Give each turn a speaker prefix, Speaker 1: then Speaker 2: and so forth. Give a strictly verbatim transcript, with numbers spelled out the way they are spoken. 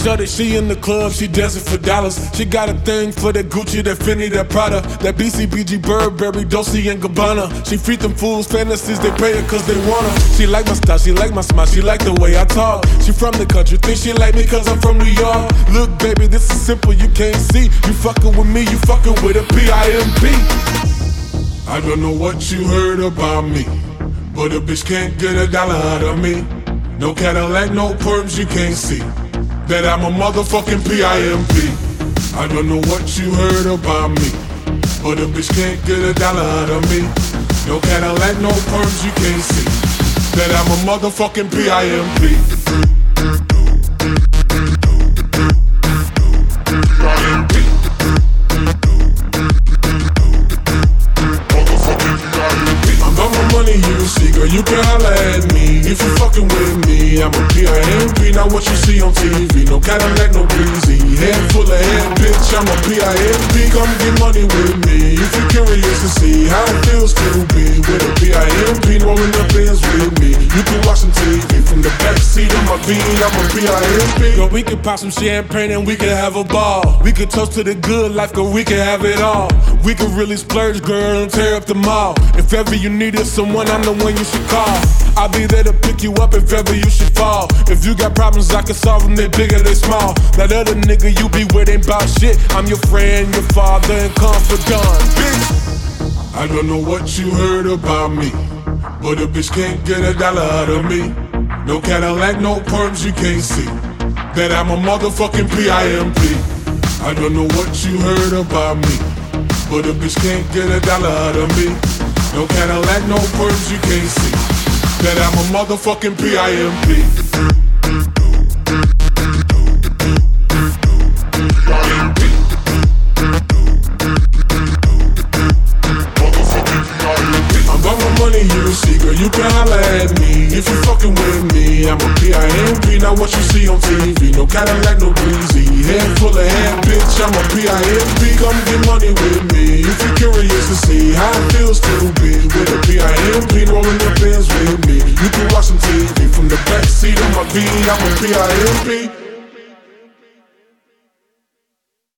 Speaker 1: shorty, she in the club, she dancing for dollars. She got a thing for that Gucci, that Fendi, that Prada, that B C B G, Burberry, Dolce and Gabbana. She feed them fools fantasies, they pay her cause they want her. She like my style, she like my smile, she like the way I talk. She from the country, think she like me cause I'm from New York. Look baby, this is simple, you can't see. You fucking with me, you fucking with a P I M P. I don't know what you heard about me, but a bitch can't get a dollar out of me. No Cadillac, no perms, you can't see that I'm a motherfucking P I M P. I don't know what you heard about me, but a bitch can't get a dollar out of me. No Cadillac, no perms, you can't see that I'm a motherfucking P I M P. Girl, you can holla at me if you fucking with me. I'm a P I M P, not what you see on T V. No Cadillac, no breezy, head full of head, bitch. I'm a P I M P, come get money with me. If you're curious to see how it feels to be with a P I M P, rolling up ends with me. You can watch some T V from the backseat of my V. I'm a P I M P. Girl, we can pop some champagne and we can have a ball. We can toast to the good life, girl, we can have it all. We can really splurge, girl, and tear up the mall. If ever you needed someone, I'm the one you should call. I'll be there to pick you up if ever you should fall. If you got problems, I can solve them, they big or they small. That other nigga you be with ain't bout shit. I'm your friend, your father, and confidant, bitch. I don't know what you heard about me, but a bitch can't get a dollar out of me. No Cadillac, no perms, you can't see that I'm a motherfucking P I M P. I don't know what you heard about me, but a bitch can't get a dollar out of me. No Cadillac, no perms, you can't see that I'm a motherfucking P I M P. I'm about my money, you see, girl, you can holla at me if you fucking with me. I'm a P I M P, not what you see on T V. No Cadillac, no breezy, head full of head, bitch. I'm a P I M P, come get money with me. If you're curious to see how it feels to be with a P I M P, rolling up ends with me. You can watch some T V from the backseat of my V. I'm a P I M P.